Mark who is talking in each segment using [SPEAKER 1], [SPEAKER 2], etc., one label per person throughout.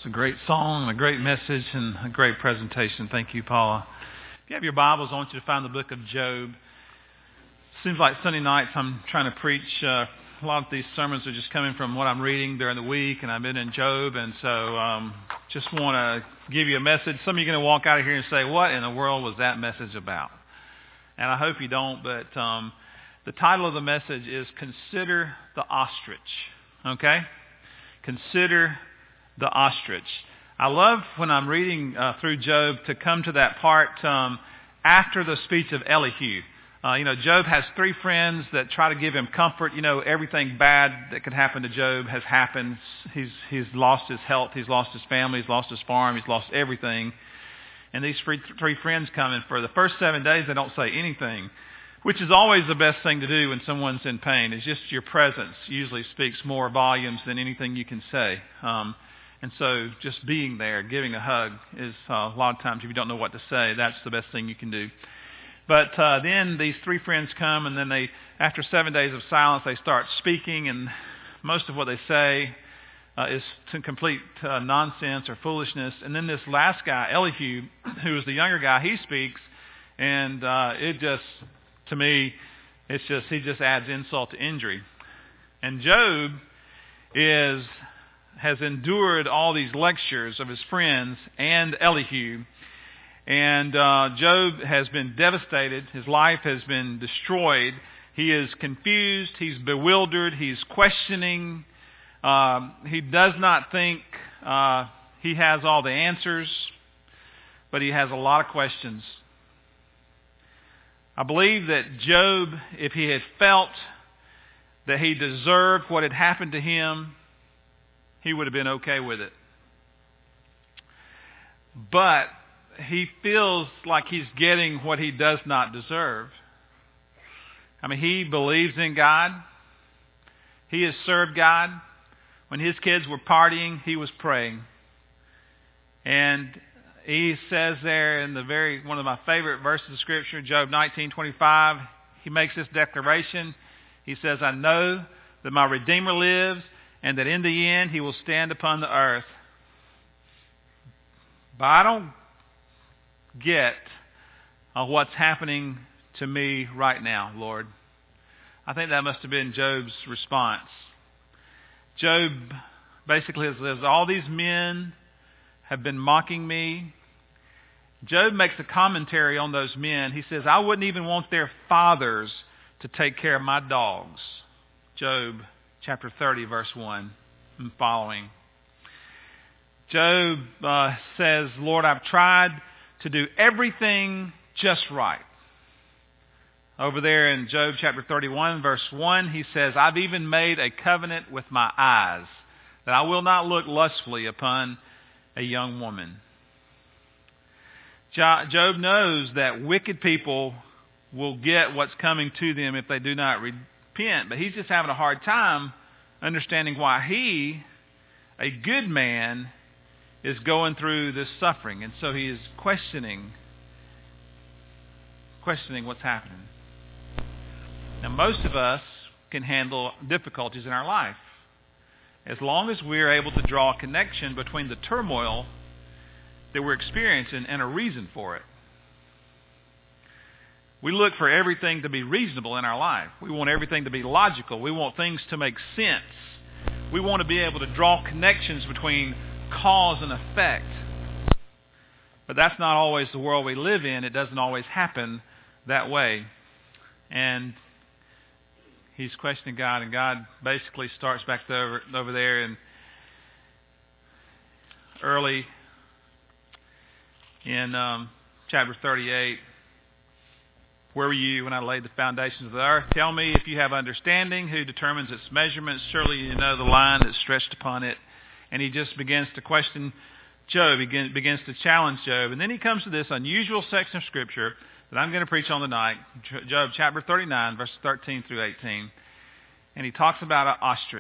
[SPEAKER 1] a great song, a great message, and a great presentation. Thank you, Paula. If you have your Bibles, I want you to find the book of Job. Seems like Sunday nights I'm trying to preach. A lot of these sermons are just coming from what I'm reading during the week, and I've been in Job, and so just want to give you a message. Some of you are going to walk out of here and say, what in the world was that message about? And I hope you don't, but the title of the message is Consider the Ostrich. Okay? Consider the ostrich. I love when I'm reading through Job to come to that part after the speech of Elihu. Job has three friends that try to give him comfort. Everything bad that could happen to Job has happened. He's lost his health. He's lost his family. He's lost his farm. He's lost everything. And these three friends come in. For the first 7 days, they don't say anything, which is always the best thing to do when someone's in pain. It's just your presence usually speaks more volumes than anything you can say. And so just being there, giving a hug is a lot of times if you don't know what to say, that's the best thing you can do. But then these three friends come, and then after 7 days of silence, they start speaking, and most of what they say is complete nonsense or foolishness. And then this last guy, Elihu, who is the younger guy, he speaks, and to me, he just adds insult to injury. And Job has endured all these lectures of his friends and Elihu. And Job has been devastated. His life has been destroyed. He is confused. He's bewildered. He's questioning. He does not think he has all the answers, but he has a lot of questions. I believe that Job, if he had felt that he deserved what had happened to him, he would have been okay with it. But he feels like he's getting what he does not deserve. I mean, he believes in God. He has served God. When his kids were partying, he was praying. And he says there in one of my favorite verses of Scripture, Job 19:25, he makes this declaration. He says, I know that my Redeemer lives, and that in the end he will stand upon the earth. But I don't get what's happening to me right now, Lord. I think that must have been Job's response. Job basically says, all these men have been mocking me. Job makes a commentary on those men. He says, I wouldn't even want their fathers to take care of my dogs. Job chapter 30, verse 1 and following. Job says, Lord, I've tried to do everything just right. Over there in Job chapter 31, verse 1, he says, I've even made a covenant with my eyes that I will not look lustfully upon a young woman. Job knows that wicked people will get what's coming to them if they do not repent, but he's just having a hard time understanding why he, a good man, is going through this suffering. And so he is questioning what's happening. Now, most of us can handle difficulties in our life as long as we're able to draw a connection between the turmoil that we're experiencing and a reason for it. We look for everything to be reasonable in our life. We want everything to be logical. We want things to make sense. We want to be able to draw connections between cause and effect. But that's not always the world we live in. It doesn't always happen that way. And he's questioning God, and God basically starts back over there and early in chapter 38. Where were you when I laid the foundations of the earth? Tell me if you have understanding, who determines its measurements. Surely you know the line that's stretched upon it. And he just begins to question Job. He begins to challenge Job. And then he comes to this unusual section of Scripture that I'm going to preach on tonight, Job chapter 39, verses 13 through 18. And he talks about an ostrich.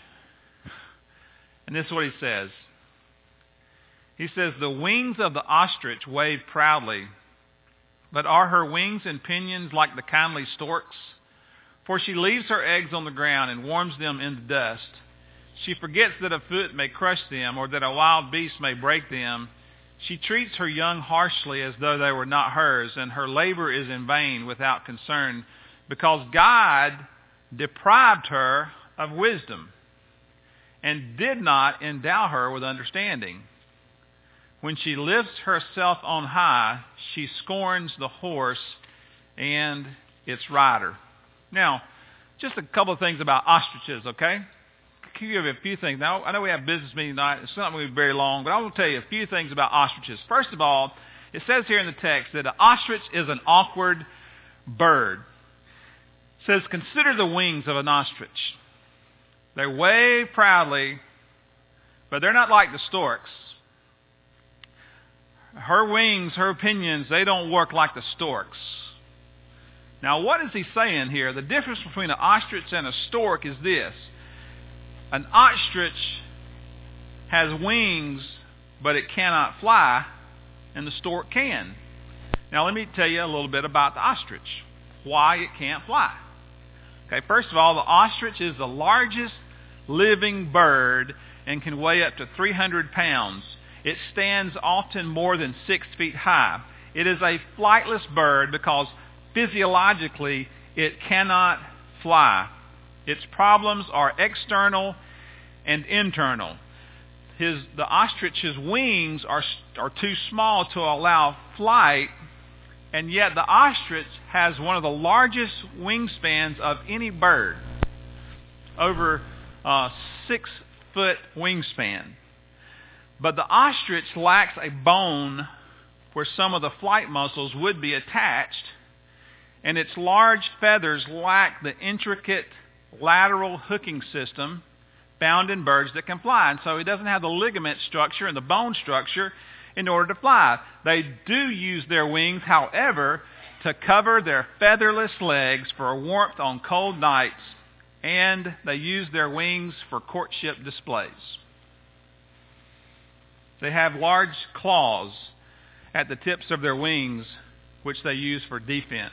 [SPEAKER 1] And this is what he says. He says, the wings of the ostrich wave proudly, but are her wings and pinions like the kindly stork's? For she leaves her eggs on the ground and warms them in the dust. She forgets that a foot may crush them or that a wild beast may break them. She treats her young harshly as though they were not hers, and her labor is in vain without concern, because God deprived her of wisdom and did not endow her with understanding. When she lifts herself on high, she scorns the horse and its rider. Now, just a couple of things about ostriches, okay? I'll give you a few things. Now, I know we have business meeting tonight. It's not going to be very long, but I will tell you a few things about ostriches. First of all, it says here in the text that an ostrich is an awkward bird. It says, consider the wings of an ostrich. They wave proudly, but they're not like the storks. Her wings, her pinions, they don't work like the storks. Now, what is he saying here? The difference between an ostrich and a stork is this. An ostrich has wings, but it cannot fly, and the stork can. Now, let me tell you a little bit about the ostrich, why it can't fly. Okay, first of all, the ostrich is the largest living bird and can weigh up to 300 pounds. It stands often more than 6 feet high. It is a flightless bird because physiologically it cannot fly. Its problems are external and internal. The ostrich's wings are too small to allow flight, and yet the ostrich has one of the largest wingspans of any bird, over 6 foot wingspan. But the ostrich lacks a bone where some of the flight muscles would be attached, and its large feathers lack the intricate lateral hooking system found in birds that can fly. And so it doesn't have the ligament structure and the bone structure in order to fly. They do use their wings, however, to cover their featherless legs for warmth on cold nights, and they use their wings for courtship displays. They have large claws at the tips of their wings, which they use for defense.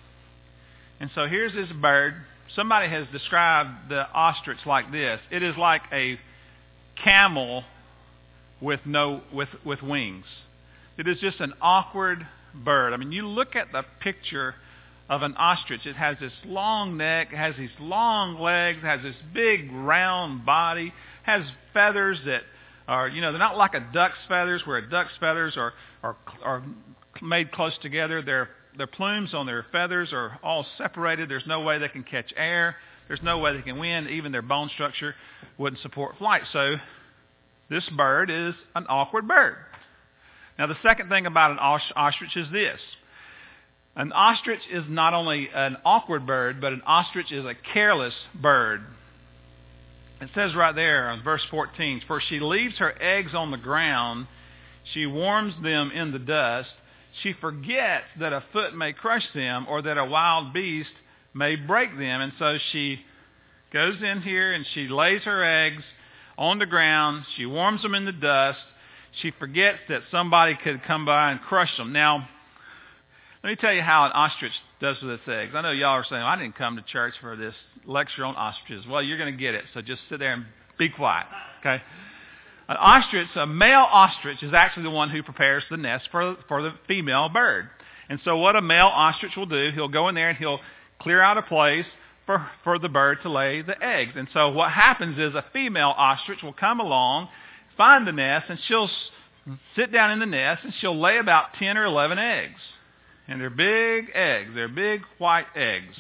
[SPEAKER 1] And so here's this bird. Somebody has described the ostrich like this. It is like a camel with wings. It is just an awkward bird. I mean, you look at the picture of an ostrich. It has this long neck, it has these long legs, it has this big round body, has feathers that are, they're not like a duck's feathers, where a duck's feathers are made close together. Their plumes on their feathers are all separated. There's no way they can catch air. There's no way they can wind. Even their bone structure wouldn't support flight. So this bird is an awkward bird. Now, the second thing about an ostrich is this. An ostrich is not only an awkward bird, but an ostrich is a careless bird. It says right there in verse 14, for she leaves her eggs on the ground, she warms them in the dust, she forgets that a foot may crush them or that a wild beast may break them. And so she goes in here and she lays her eggs on the ground, she warms them in the dust, she forgets that somebody could come by and crush them. Now, let me tell you how an ostrich does with its eggs. I know y'all are saying, I didn't come to church for this lecture on ostriches. Well, you're going to get it, so just sit there and be quiet, okay? An ostrich, a male ostrich, is actually the one who prepares the nest for the female bird. And so what a male ostrich will do, he'll go in there and he'll clear out a place for the bird to lay the eggs. And so what happens is a female ostrich will come along, find the nest, and she'll sit down in the nest, and she'll lay about 10 or 11 eggs. And they're big eggs. They're big white eggs.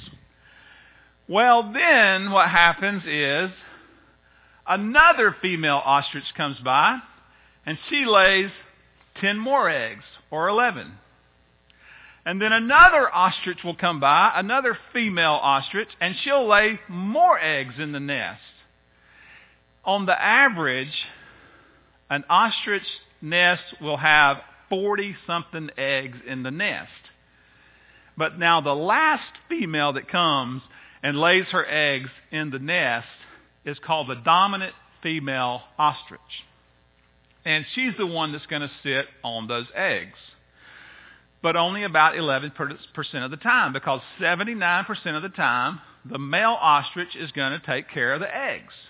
[SPEAKER 1] Well, then what happens is another female ostrich comes by, and she lays 10 more eggs, or 11. And then another ostrich will come by, another female ostrich, and she'll lay more eggs in the nest. On the average, an ostrich nest will have 40-something eggs in the nest. But now the last female that comes and lays her eggs in the nest is called the dominant female ostrich. And she's the one that's going to sit on those eggs. But only about 11% of the time, because 79% of the time, the male ostrich is going to take care of the eggs.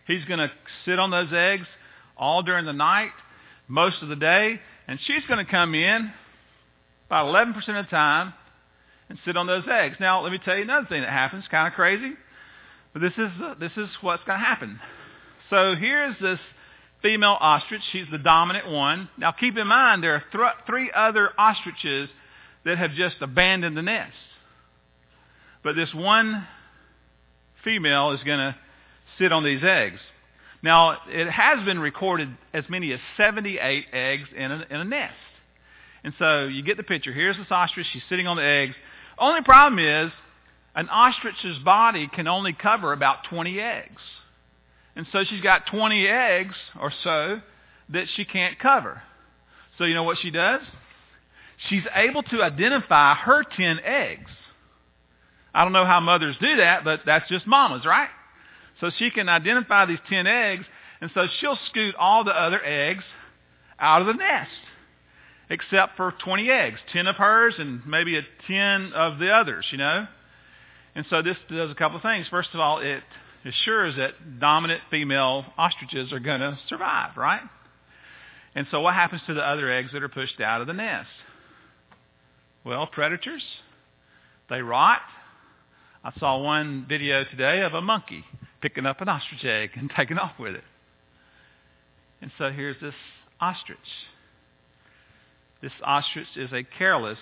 [SPEAKER 1] He's going to sit on those eggs all during the night, most of the day, and she's going to come in about 11% of the time and sit on those eggs. Now, let me tell you another thing that happens, kind of crazy, but this is what's going to happen. So here's this female ostrich. She's the dominant one. Now, keep in mind, there are three other ostriches that have just abandoned the nest. But this one female is going to sit on these eggs. Now, it has been recorded as many as 78 eggs in a nest. And so you get the picture. Here's this ostrich. She's sitting on the eggs. Only problem is an ostrich's body can only cover about 20 eggs. And so she's got 20 eggs or so that she can't cover. So you know what she does? She's able to identify her 10 eggs. I don't know how mothers do that, but that's just mamas, right? So she can identify these 10 eggs, and so she'll scoot all the other eggs out of the nest, except for 20 eggs, 10 of hers and maybe 10 of the others, you know. And so this does a couple of things. First of all, it assures that dominant female ostriches are going to survive, right? And so what happens to the other eggs that are pushed out of the nest? Well, predators, they rot. I saw one video today of a monkey picking up an ostrich egg and taking off with it. And so here's this ostrich. This ostrich is a careless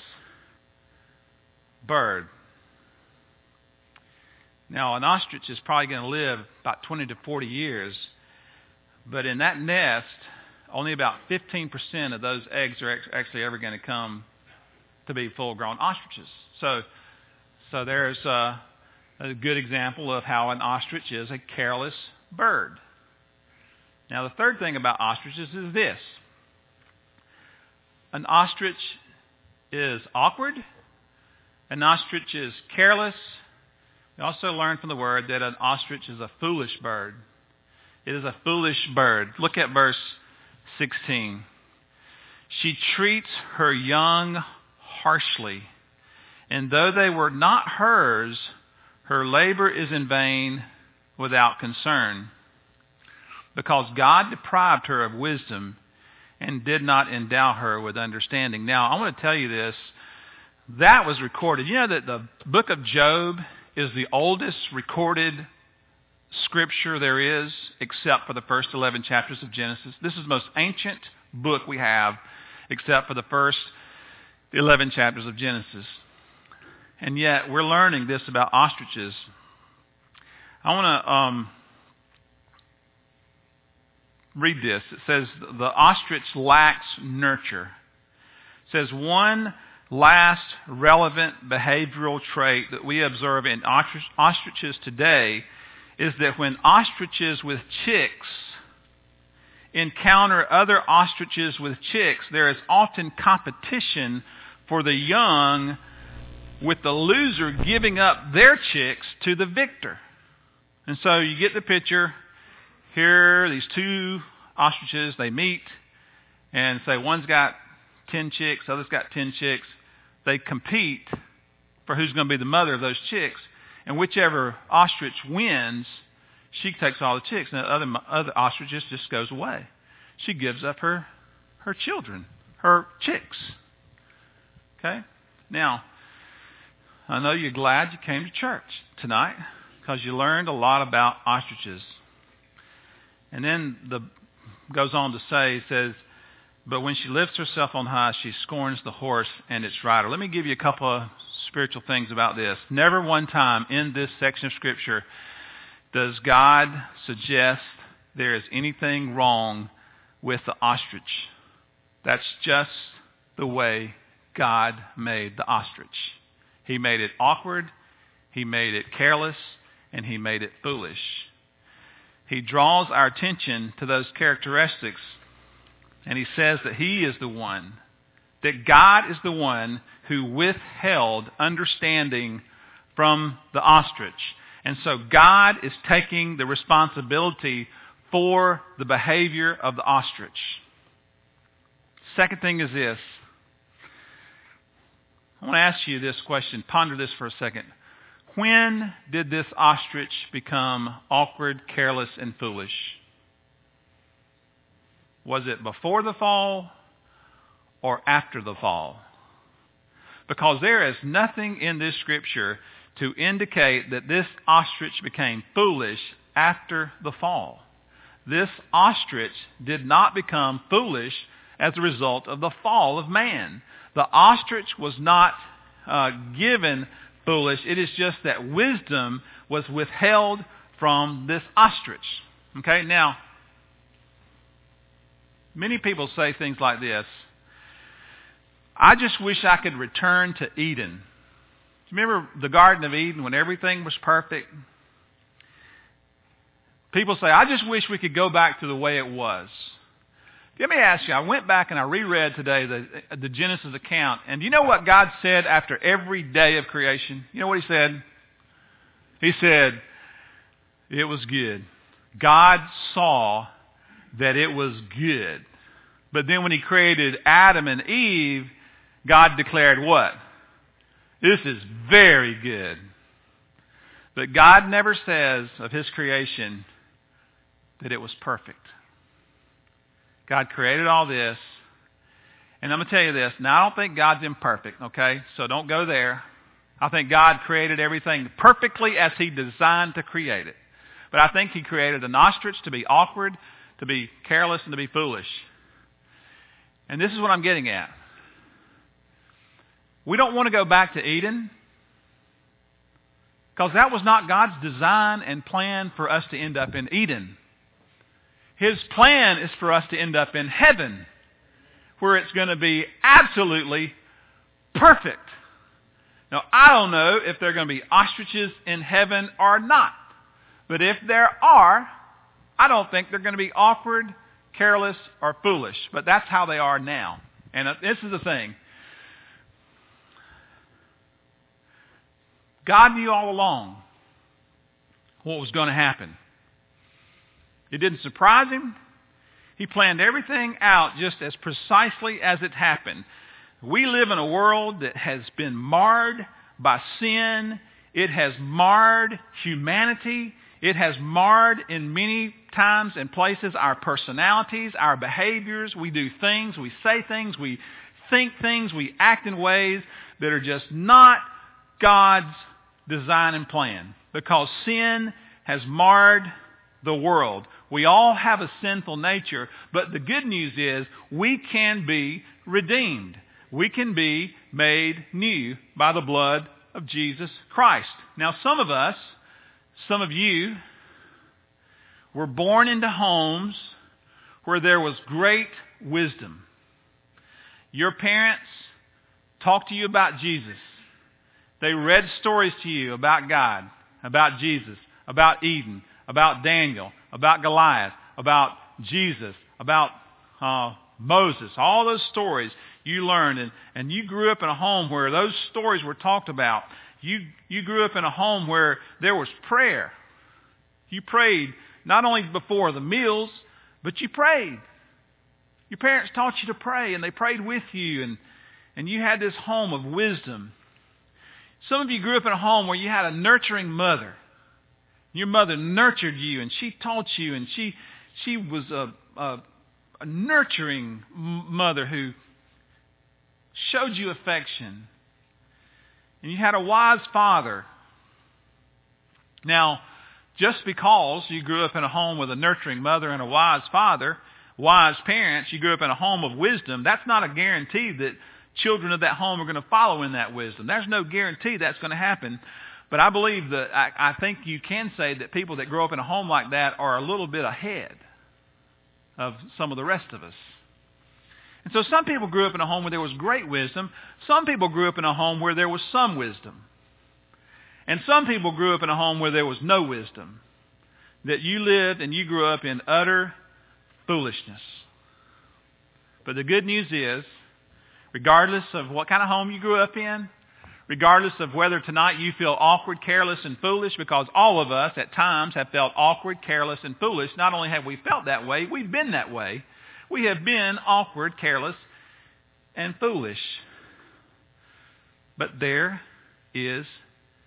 [SPEAKER 1] bird. Now, an ostrich is probably going to live about 20 to 40 years, but in that nest, only about 15% of those eggs are actually ever going to come to be full-grown ostriches. So there's a good example of how an ostrich is a careless bird. Now, the third thing about ostriches is this. An ostrich is awkward. An ostrich is careless. We also learn from the word that an ostrich is a foolish bird. It is a foolish bird. Look at verse 16. She treats her young harshly, and though they were not hers, her labor is in vain without concern, because God deprived her of wisdom and did not endow her with understanding. Now, I want to tell you this. That was recorded. You know that the book of Job is the oldest recorded scripture there is, except for the first 11 chapters of Genesis. This is the most ancient book we have, except for the first 11 chapters of Genesis. And yet, we're learning this about ostriches. I want to read this. It says, the ostrich lacks nurture. It says, one last relevant behavioral trait that we observe in ostriches today is that when ostriches with chicks encounter other ostriches with chicks, there is often competition for the young, with the loser giving up their chicks to the victor. And so you get the picture. Here, these two ostriches, they meet and say one's got 10 chicks, the other's got 10 chicks. They compete for who's going to be the mother of those chicks. And whichever ostrich wins, she takes all the chicks. And the other ostrich just goes away. She gives up her children, her chicks. Okay? Now, I know you're glad you came to church tonight because you learned a lot about ostriches. And then goes on to say, it says, but when she lifts herself on high, she scorns the horse and its rider. Let me give you a couple of spiritual things about this. Never one time in this section of Scripture does God suggest there is anything wrong with the ostrich. That's just the way God made the ostrich. He made it awkward, He made it careless, and He made it foolish. He draws our attention to those characteristics, and He says that He is the one, that God is the one who withheld understanding from the ostrich. And so God is taking the responsibility for the behavior of the ostrich. Second thing is this. I want to ask you this question. Ponder this for a second. When did this ostrich become awkward, careless, and foolish? Was it before the fall or after the fall? Because there is nothing in this scripture to indicate that this ostrich became foolish after the fall. This ostrich did not become foolish as a result of the fall of man. The ostrich was not given foolish. It is just that wisdom was withheld from this ostrich. Okay, now, many people say things like this. I just wish I could return to Eden. Remember the Garden of Eden when everything was perfect? People say, I just wish we could go back to the way it was. Let me ask you, I went back and I reread today the Genesis account, and do you know what God said after every day of creation? You know what he said? He said, it was good. God saw that it was good. But then when he created Adam and Eve, God declared what? This is very good. But God never says of his creation that it was perfect. God created all this. And I'm going to tell you this. Now, I don't think God's imperfect, okay? So don't go there. I think God created everything perfectly as he designed to create it. But I think he created an ostrich to be awkward, to be careless, and to be foolish. And this is what I'm getting at. We don't want to go back to Eden because that was not God's design and plan for us to end up in Eden. His plan is for us to end up in heaven, where it's going to be absolutely perfect. Now, I don't know if there are going to be ostriches in heaven or not. But if there are, I don't think they're going to be awkward, careless, or foolish. But that's how they are now. And this is the thing. God knew all along what was going to happen. It didn't surprise him. He planned everything out just as precisely as it happened. We live in a world that has been marred by sin. It has marred humanity. It has marred in many times and places our personalities, our behaviors. We do things, we say things, we think things, we act in ways that are just not God's design and plan. Because sin has marred the world. We all have a sinful nature, but the good news is we can be redeemed. We can be made new by the blood of Jesus Christ. Now, some of you, were born into homes where there was great wisdom. Your parents talked to you about Jesus. They read stories to you about God, about Jesus, about Eden, about Daniel, about Goliath, about Jesus, about Moses. All those stories you learned, and you grew up in a home where those stories were talked about. You grew up in a home where there was prayer. You prayed not only before the meals, but you prayed. Your parents taught you to pray, and they prayed with you, and you had this home of wisdom. Some of you grew up in a home where you had a nurturing mother. Your mother nurtured you, and she taught you, and she was a nurturing mother who showed you affection. And you had a wise father. Now, just because you grew up in a home with a nurturing mother and a wise father, wise parents, you grew up in a home of wisdom, that's not a guarantee that children of that home are going to follow in that wisdom. There's no guarantee that's going to happen. But I believe that I think you can say that people that grow up in a home like that are a little bit ahead of some of the rest of us. And so some people grew up in a home where there was great wisdom. Some people grew up in a home where there was some wisdom. And some people grew up in a home where there was no wisdom. That you lived and you grew up in utter foolishness. But the good news is, regardless of what kind of home you grew up in, regardless of whether tonight you feel awkward, careless, and foolish, because all of us at times have felt awkward, careless, and foolish. Not only have we felt that way, we've been that way. We have been awkward, careless, and foolish. But there is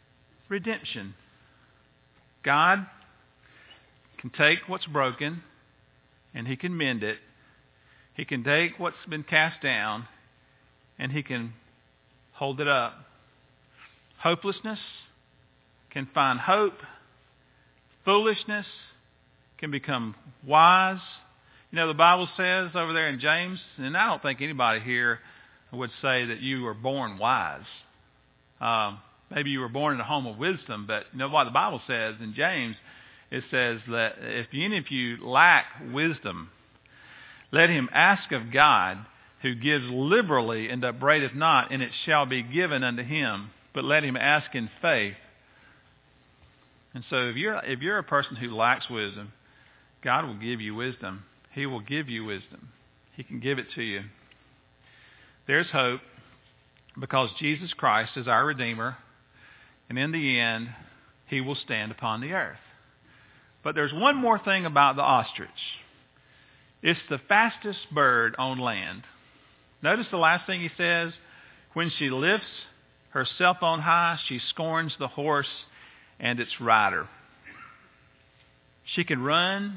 [SPEAKER 1] redemption. God can take what's broken and He can mend it. He can take what's been cast down and He can hold it up. Hopelessness can find hope. Foolishness can become wise. You know, the Bible says over there in James, and I don't think anybody here would say that you were born wise. Maybe you were born in a home of wisdom, but you know what the Bible says in James? It says that if any of you lack wisdom, let him ask of God, who gives liberally and upbraideth not, and it shall be given unto him. But let him ask in faith. And so if you're a person who lacks wisdom, God will give you wisdom. He will give you wisdom. He can give it to you. There's hope because Jesus Christ is our Redeemer, and in the end, He will stand upon the earth. But there's one more thing about the ostrich. It's the fastest bird on land. Notice the last thing He says. When she lifts herself on high, she scorns the horse and its rider. She can run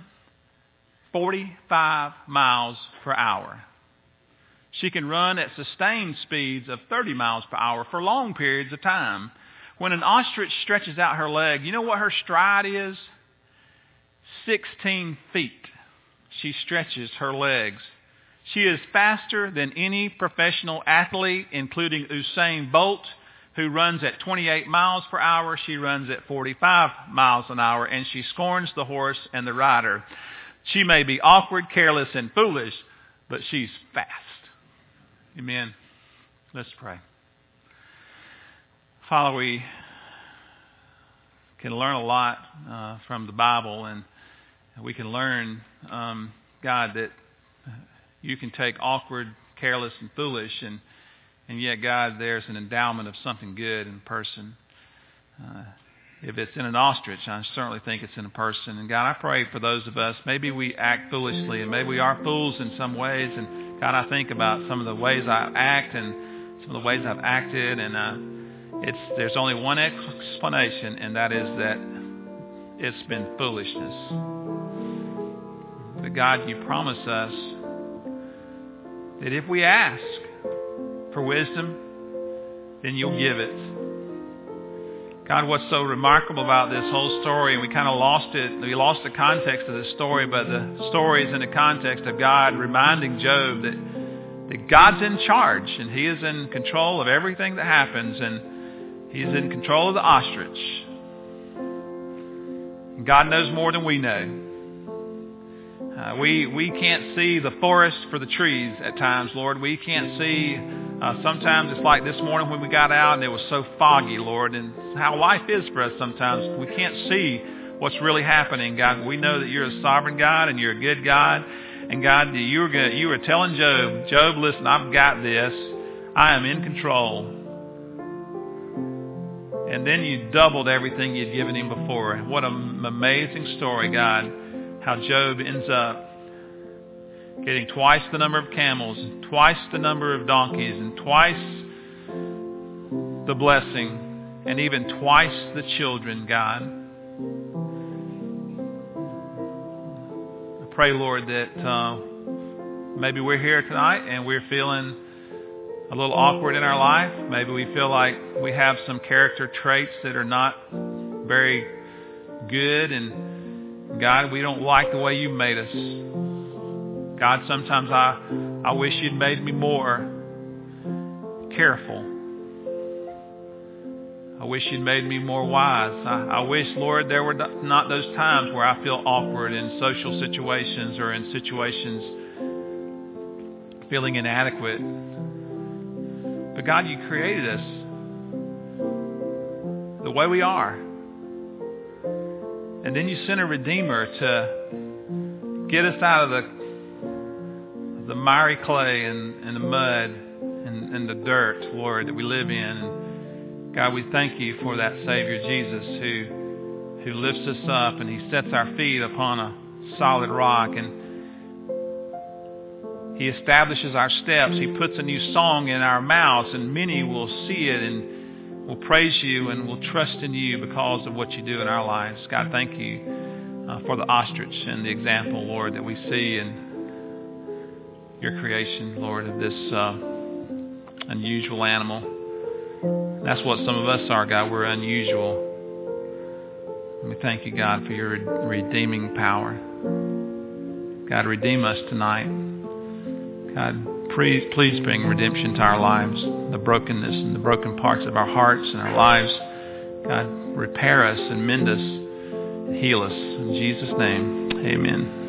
[SPEAKER 1] 45 miles per hour. She can run at sustained speeds of 30 miles per hour for long periods of time. When an ostrich stretches out her leg, you know what her stride is? 16 feet. She stretches her legs. She is faster than any professional athlete, including Usain Bolt, who runs at 28 miles per hour. She runs at 45 miles an hour, and she scorns the horse and the rider. She may be awkward, careless, and foolish, but she's fast. Amen. Let's pray. Father, we can learn a lot from the Bible, and we can learn, God, that you can take awkward, careless, and foolish, and yet, God, there's an endowment of something good in a person. If it's in an ostrich, I certainly think it's in a person. And God, I pray for those of us, maybe we act foolishly, and maybe we are fools in some ways. And God, I think about some of the ways I act and some of the ways I've acted, and there's only one explanation, and that is that it's been foolishness. But God, you promise us that if we ask for wisdom, then you'll give it. God, what's so remarkable about this whole story, and we kind of lost it, we lost the context of the story, but the story is in the context of God reminding Job that God's in charge, and He is in control of everything that happens, and He's in control of the ostrich. And God knows more than we know. We can't see the forest for the trees at times, Lord. We can't see, sometimes it's like this morning when we got out and it was so foggy, Lord, and how life is for us sometimes. We can't see what's really happening, God. We know that you're a sovereign God and you're a good God. And God, you were telling Job, listen, I've got this. I am in control. And then you doubled everything you'd given him before. What an amazing story, God. How Job ends up getting twice the number of camels, and twice the number of donkeys, and twice the blessing, and even twice the children, God. I pray, Lord, that maybe we're here tonight and we're feeling a little awkward in our life. Maybe we feel like we have some character traits that are not very good, and God, we don't like the way you made us. God, sometimes I wish you'd made me more careful. I wish you'd made me more wise. I wish, Lord, there were not those times where I feel awkward in social situations or in situations feeling inadequate. But God, you created us the way we are. And then you sent a Redeemer to get us out of the miry clay and the mud and the dirt, Lord, that we live in. And God, we thank you for that Savior Jesus who lifts us up and He sets our feet upon a solid rock, and He establishes our steps. He puts a new song in our mouths, and many will see it and we'll praise you and we'll trust in you because of what you do in our lives. God, thank you for the ostrich and the example, Lord, that we see in your creation, Lord, of this unusual animal. That's what some of us are, God. We're unusual. And we thank you, God, for your redeeming power. God, redeem us tonight. God, please bring redemption to our lives, the brokenness and the broken parts of our hearts and our lives. God, repair us and mend us and heal us. In Jesus' name, amen.